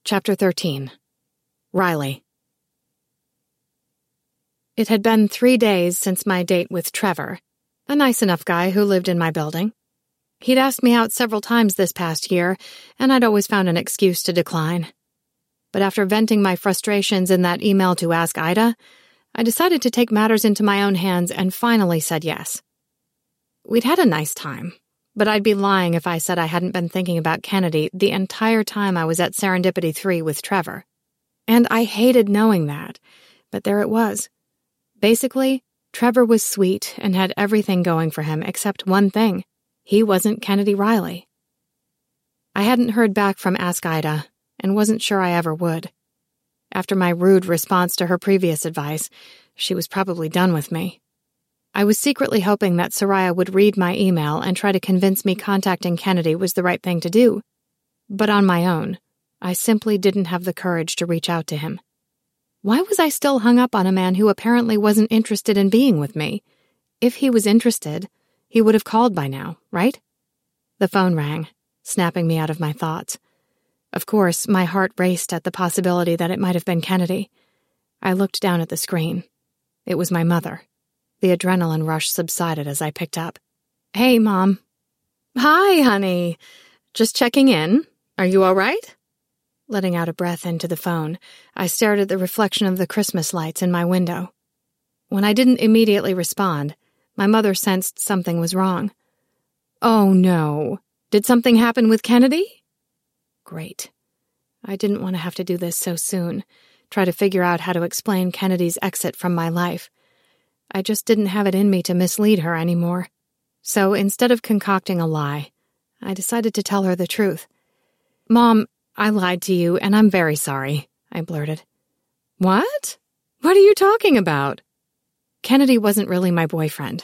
Chapter 13. Riley. It had been 3 days since my date with Trevor, a nice enough guy who lived in my building. He'd asked me out several times this past year, and I'd always found an excuse to decline. But after venting my frustrations in that email to Ask Ida, I decided to take matters into my own hands and finally said yes. We'd had a nice time, but I'd be lying if I said I hadn't been thinking about Kennedy the entire time I was at Serendipity 3 with Trevor. And I hated knowing that, but there it was. Basically, Trevor was sweet and had everything going for him except one thing. He wasn't Kennedy Riley. I hadn't heard back from Ask Ida, and wasn't sure I ever would. After my rude response to her previous advice, she was probably done with me. I was secretly hoping that Soraya would read my email and try to convince me contacting Kennedy was the right thing to do. But on my own, I simply didn't have the courage to reach out to him. Why was I still hung up on a man who apparently wasn't interested in being with me? If he was interested, he would have called by now, right? The phone rang, snapping me out of my thoughts. Of course, my heart raced at the possibility that it might have been Kennedy. I looked down at the screen. It was my mother. The adrenaline rush subsided as I picked up. "Hey, Mom." "Hi, honey. Just checking in. Are you all right?" Letting out a breath into the phone, I stared at the reflection of the Christmas lights in my window. When I didn't immediately respond, my mother sensed something was wrong. "Oh, no. Did something happen with Kennedy?" Great. I didn't want to have to do this so soon, try to figure out how to explain Kennedy's exit from my life. I just didn't have it in me to mislead her anymore. So instead of concocting a lie, I decided to tell her the truth. "Mom, I lied to you, and I'm very sorry," I blurted. "What? What are you talking about?" "Kennedy wasn't really my boyfriend."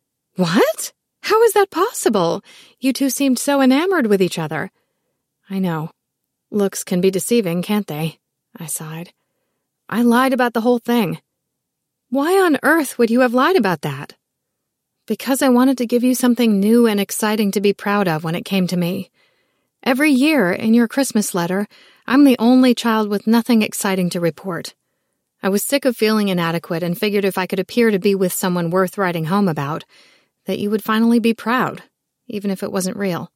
"What? How is that possible? You two seemed so enamored with each other." "I know. Looks can be deceiving, can't they?" I sighed. "I lied about the whole thing." "Why on earth would you have lied about that?" "Because I wanted to give you something new and exciting to be proud of when it came to me. Every year, in your Christmas letter, I'm the only child with nothing exciting to report. I was sick of feeling inadequate and figured if I could appear to be with someone worth writing home about, that you would finally be proud, even if it wasn't real."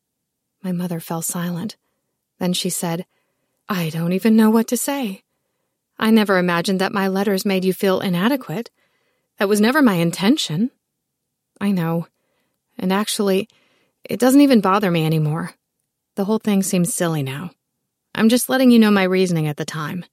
My mother fell silent. Then she said, "I don't even know what to say. I never imagined that my letters made you feel inadequate. That was never my intention." "I know. And actually, it doesn't even bother me anymore. The whole thing seems silly now. I'm just letting you know my reasoning at the time."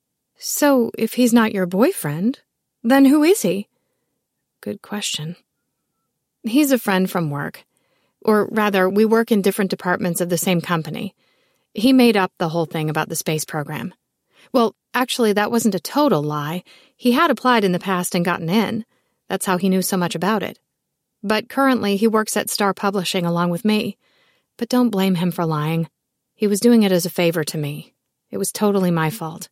"So, if he's not your boyfriend, then who is he?" "Good question." "He's a friend from work. Or rather, we work in different departments of the same company. He made up the whole thing about the space program. Well, actually, that wasn't a total lie. He had applied in the past and gotten in. That's how he knew so much about it. But currently, he works at Star Publishing along with me. But don't blame him for lying. He was doing it as a favor to me. It was totally my fault."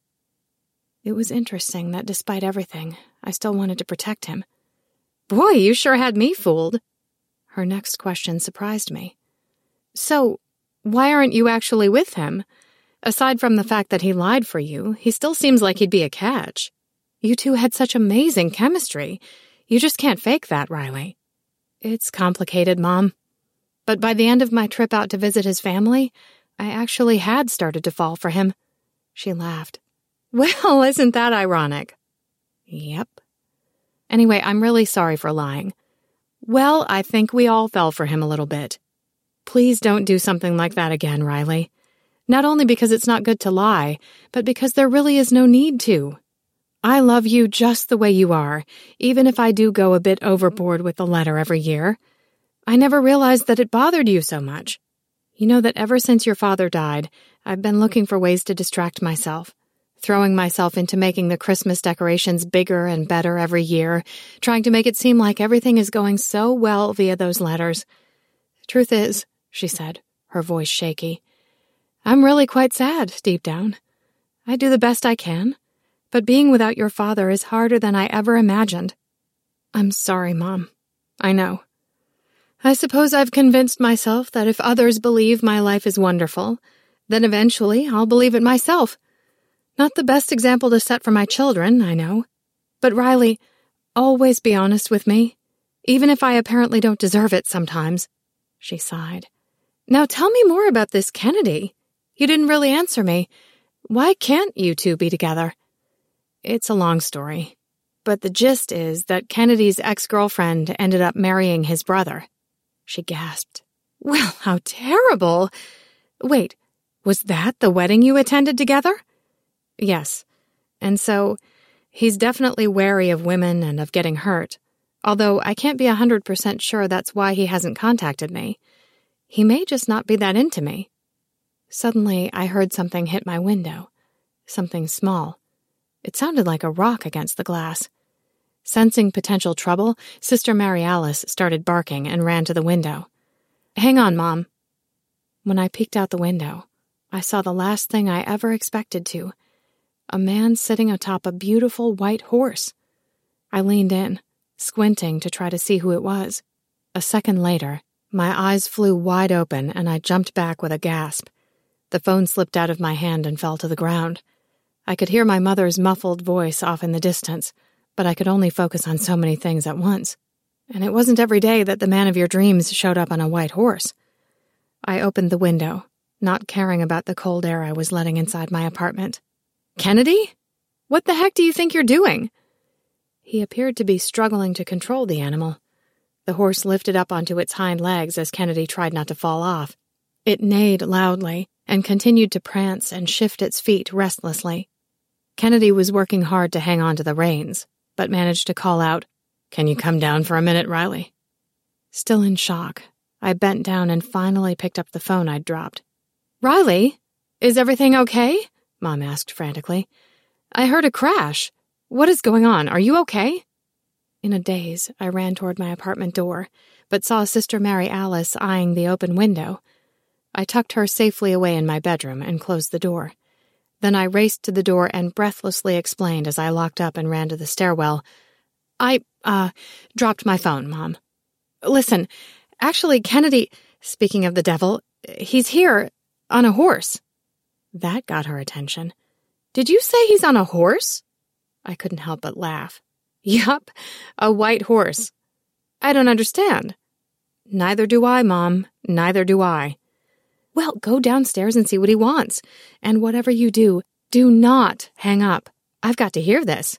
It was interesting that despite everything, I still wanted to protect him. "Boy, you sure had me fooled." Her next question surprised me. "So, why aren't you actually with him? Aside from the fact that he lied for you, he still seems like he'd be a catch. You two had such amazing chemistry. You just can't fake that, Riley." "It's complicated, Mom. But by the end of my trip out to visit his family, I actually had started to fall for him." She laughed. "Well, isn't that ironic?" "Yep. Anyway, I'm really sorry for lying. Well, I think we all fell for him a little bit. Please don't do something like that again, Riley. Not only because it's not good to lie, but because there really is no need to. I love you just the way you are, even if I do go a bit overboard with the letter every year. I never realized that it bothered you so much. You know that ever since your father died, I've been looking for ways to distract myself, throwing myself into making the Christmas decorations bigger and better every year, trying to make it seem like everything is going so well via those letters. Truth is," she said, her voice shaky, "I'm really quite sad, deep down. I do the best I can, but being without your father is harder than I ever imagined. I'm sorry, Mom. I know. I suppose I've convinced myself that if others believe my life is wonderful, Then eventually I'll believe it myself. Not the best example to set for my children, I know. But Riley, always be honest with me, even if I apparently don't deserve it sometimes. She sighed. Now tell me more about this Kennedy. You didn't really answer me. Why can't you two be together? It's a long story, but the gist is that Kennedy's ex-girlfriend ended up marrying his brother. She gasped. Well, how terrible. Wait, was that the wedding you attended together? Yes. And so, he's definitely wary of women and of getting hurt, although I can't be 100% sure that's why he hasn't contacted me. He may just not be that into me. Suddenly, I heard something hit my window. Something small. It sounded like a rock against the glass. Sensing potential trouble, Sister Mary Alice started barking and ran to the window. Hang on, Mom. When I peeked out the window, I saw the last thing I ever expected to. A man sitting atop a beautiful white horse. I leaned in, squinting to try to see who it was. A second later, my eyes flew wide open and I jumped back with a gasp. The phone slipped out of my hand and fell to the ground. I could hear my mother's muffled voice off in the distance, but I could only focus on so many things at once. And it wasn't every day that the man of your dreams showed up on a white horse. I opened the window, not caring about the cold air I was letting inside my apartment. Kennedy? What the heck do you think you're doing? He appeared to be struggling to control the animal. The horse lifted up onto its hind legs as Kennedy tried not to fall off. It neighed loudly and continued to prance and shift its feet restlessly. Kennedy was working hard to hang on to the reins, but managed to call out, "Can you come down for a minute, Riley?" Still in shock, I bent down and finally picked up the phone I'd dropped. "Riley, is everything okay?" Mom asked frantically. "I heard a crash. What is going on? Are you okay?" In a daze, I ran toward my apartment door, but saw Sister Mary Alice eyeing the open window. I tucked her safely away in my bedroom and closed the door. Then I raced to the door and breathlessly explained as I locked up and ran to the stairwell. I dropped my phone, Mom. Listen, actually, Kennedy, speaking of the devil, he's here, on a horse." That got her attention. "Did you say he's on a horse?" I couldn't help but laugh. "Yup, a white horse." "I don't understand." "Neither do I, Mom. Neither do I." "Well, go downstairs and see what he wants. And whatever you do, do not hang up. I've got to hear this."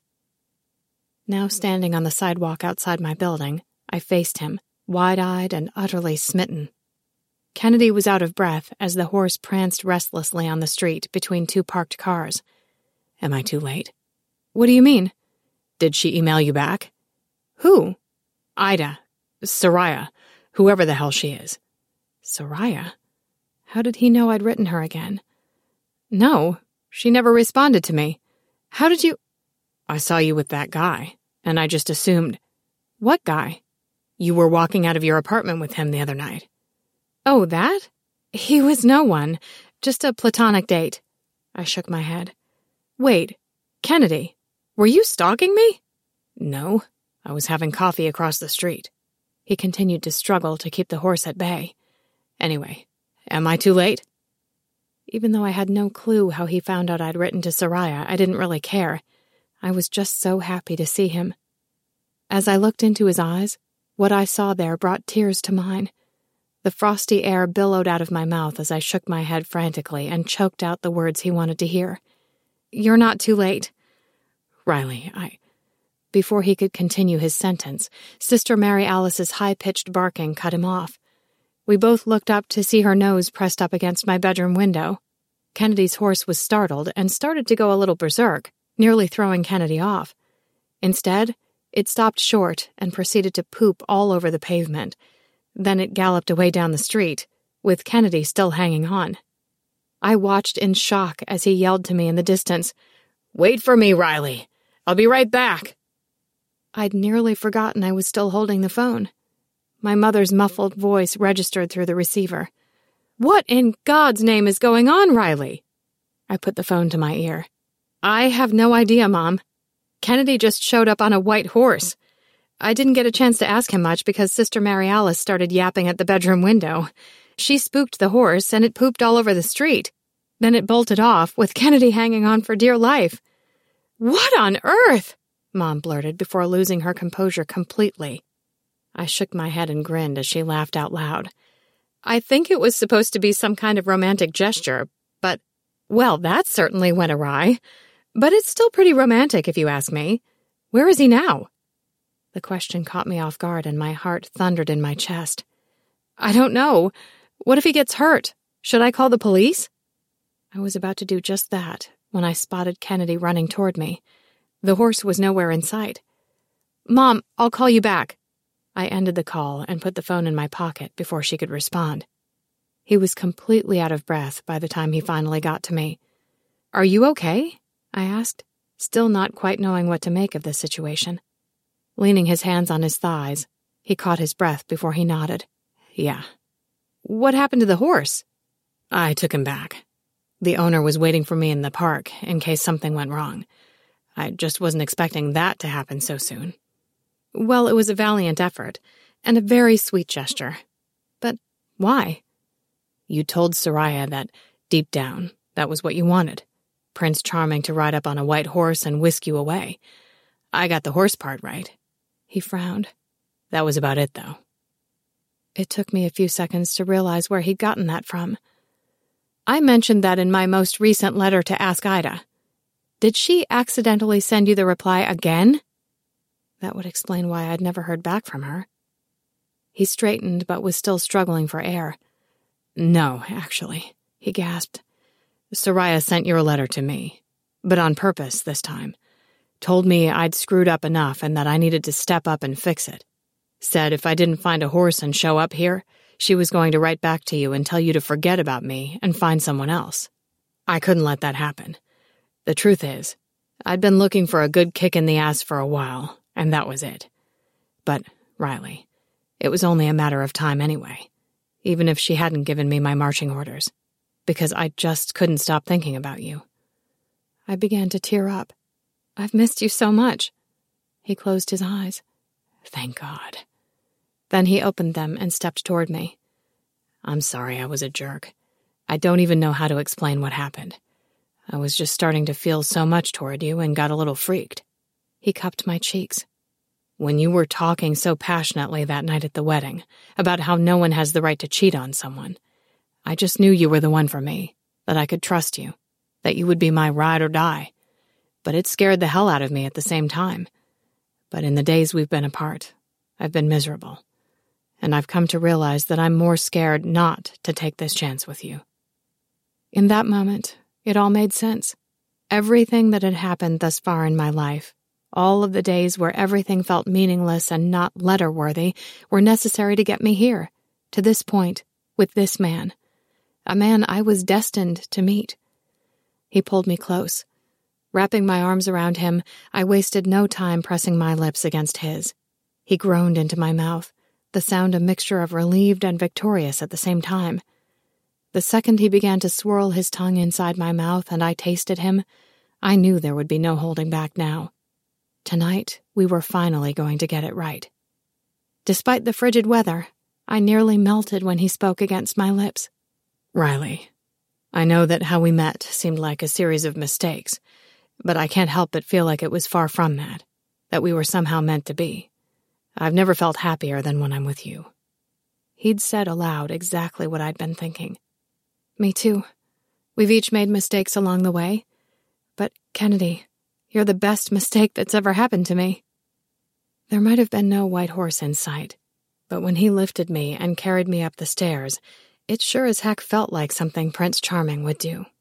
Now standing on the sidewalk outside my building, I faced him, wide-eyed and utterly smitten. Kennedy was out of breath as the horse pranced restlessly on the street between two parked cars. "Am I too late?" "What do you mean?" "Did she email you back?" "Who?" "Ida. Soraya. Whoever the hell she is." "Soraya? How did he know I'd written her again?" "No, she never responded to me. How did you—" "I saw you with that guy, and I just assumed—" "What guy?" "You were walking out of your apartment with him the other night." "Oh, that? He was no one. Just a platonic date." I shook my head. "Wait, Kennedy, were you stalking me?" "No, I was having coffee across the street." He continued to struggle to keep the horse at bay. "Anyway, am I too late?" Even though I had no clue how he found out I'd written to Soraya, I didn't really care. I was just so happy to see him. As I looked into his eyes, what I saw there brought tears to mine. The frosty air billowed out of my mouth as I shook my head frantically and choked out the words he wanted to hear. "You're not too late." "Riley, Before he could continue his sentence, Sister Mary Alice's high-pitched barking cut him off. We both looked up to see her nose pressed up against my bedroom window. Kennedy's horse was startled and started to go a little berserk, nearly throwing Kennedy off. Instead, it stopped short and proceeded to poop all over the pavement. Then it galloped away down the street, with Kennedy still hanging on. I watched in shock as he yelled to me in the distance, "Wait for me, Riley. I'll be right back." I'd nearly forgotten I was still holding the phone. My mother's muffled voice registered through the receiver. "What in God's name is going on, Riley?" I put the phone to my ear. "I have no idea, Mom. Kennedy just showed up on a white horse. I didn't get a chance to ask him much because Sister Mary Alice started yapping at the bedroom window. She spooked the horse, and it pooped all over the street. Then it bolted off, with Kennedy hanging on for dear life. "What on earth?" Mom blurted before losing her composure completely. I shook my head and grinned as she laughed out loud. "I think it was supposed to be some kind of romantic gesture, but, well, that certainly went awry. But it's still pretty romantic, if you ask me. Where is he now?" The question caught me off guard and my heart thundered in my chest. "I don't know. What if he gets hurt? Should I call the police?" I was about to do just that when I spotted Kennedy running toward me. The horse was nowhere in sight. "Mom, I'll call you back." I ended the call and put the phone in my pocket before she could respond. He was completely out of breath by the time he finally got to me. "Are you okay?" I asked, still not quite knowing what to make of the situation. Leaning his hands on his thighs, he caught his breath before he nodded. "Yeah." "What happened to the horse?" "I took him back. The owner was waiting for me in the park in case something went wrong. I just wasn't expecting that to happen so soon." "Well, it was a valiant effort, and a very sweet gesture. But why?" "You told Soraya that, deep down, that was what you wanted. Prince Charming to ride up on a white horse and whisk you away. I got the horse part right." He frowned. "That was about it, though." It took me a few seconds to realize where he'd gotten that from. "I mentioned that in my most recent letter to Ask Ida. Did she accidentally send you the reply again?" That would explain why I'd never heard back from her. He straightened but was still struggling for air. "No, actually," he gasped. "Soraya sent your letter to me, but on purpose this time. Told me I'd screwed up enough and that I needed to step up and fix it. Said if I didn't find a horse and show up here, she was going to write back to you and tell you to forget about me and find someone else. I couldn't let that happen. The truth is, I'd been looking for a good kick in the ass for a while, and that was it. But, Riley, it was only a matter of time anyway, even if she hadn't given me my marching orders, because I just couldn't stop thinking about you." I began to tear up. "I've missed you so much." He closed his eyes. "Thank God." Then he opened them and stepped toward me. "I'm sorry I was a jerk. I don't even know how to explain what happened. I was just starting to feel so much toward you and got a little freaked." He cupped my cheeks. "When you were talking so passionately that night at the wedding, about how no one has the right to cheat on someone, I just knew you were the one for me, that I could trust you, that you would be my ride or die. But it scared the hell out of me at the same time. But in the days we've been apart, I've been miserable. And I've come to realize that I'm more scared not to take this chance with you." In that moment, it all made sense. Everything that had happened thus far in my life, all of the days where everything felt meaningless and not letter-worthy, were necessary to get me here, to this point, with this man. A man I was destined to meet. He pulled me close. Wrapping my arms around him, I wasted no time pressing my lips against his. He groaned into my mouth, the sound a mixture of relieved and victorious at the same time. The second he began to swirl his tongue inside my mouth and I tasted him, I knew there would be no holding back now. Tonight, we were finally going to get it right. Despite the frigid weather, I nearly melted when he spoke against my lips. "Riley, I know that how we met seemed like a series of mistakes, but I can't help but feel like it was far from that we were somehow meant to be. I've never felt happier than when I'm with you." He'd said aloud exactly what I'd been thinking. "Me too. We've each made mistakes along the way. But, Kennedy, you're the best mistake that's ever happened to me." There might have been no white horse in sight, but when he lifted me and carried me up the stairs, it sure as heck felt like something Prince Charming would do.